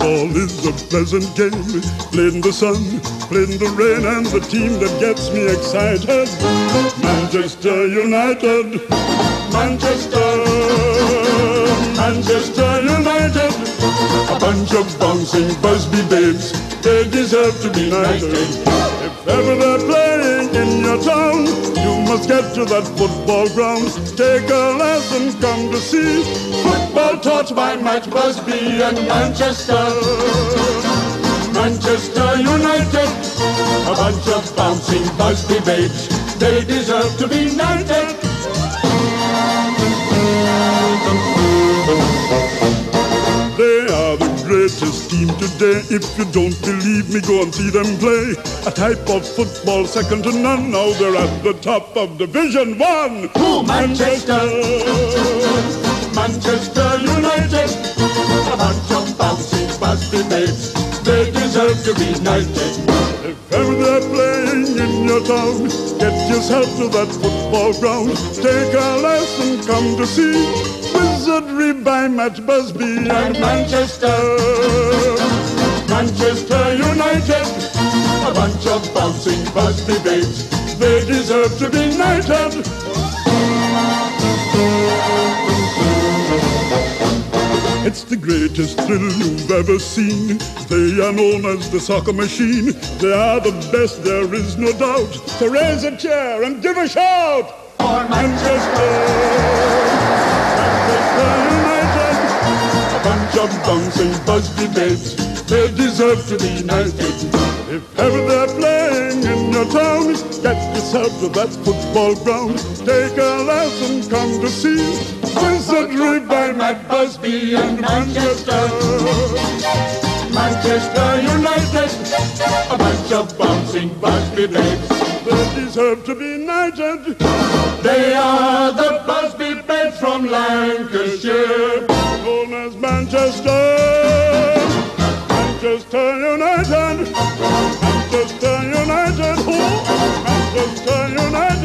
Football is a pleasant game, played in the sun, played in the rain, and the team that gets me excited, Manchester United, Manchester, Manchester United. A bunch of bouncing Busby babes, they deserve to be knighted. If ever they're playing in your town, you must get to that football ground. Take a lesson, come to see football taught by Matt Busby and Manchester, Manchester United. A bunch of bouncing Busby babes, they deserve to be knighted. They are the greatest team today. If you don't believe me, go and see them play. A type of football second to none. Now they're at the top of Division 1. Who? Manchester, Manchester United. A bunch of bouncing Busby babes, they deserve to be knighted. If ever they're playing in your town, get yourself to that football ground. Take a lesson, come to see Wizardry by Matt Busby and Manchester, Manchester United. A bunch of bouncing Busby babes, They deserve to be knighted. It's the greatest thrill you've ever seen. They are known as the soccer machine. They are the best, there is no doubt. So raise a chair and give a shout for Manchester, Manchester United. a bunch of bouncing Busby babes, They deserve to be knighted. If ever they're playing in your town, get yourself to that football ground. Take a lesson, come to see Wizardry by Matt Busby and Manchester, Manchester United. A bunch of bouncing Busby babes, They deserve to be knighted. they are the Busby babes from Lancashire. Known as Manchester, Manchester United, Manchester United, oh, Manchester United.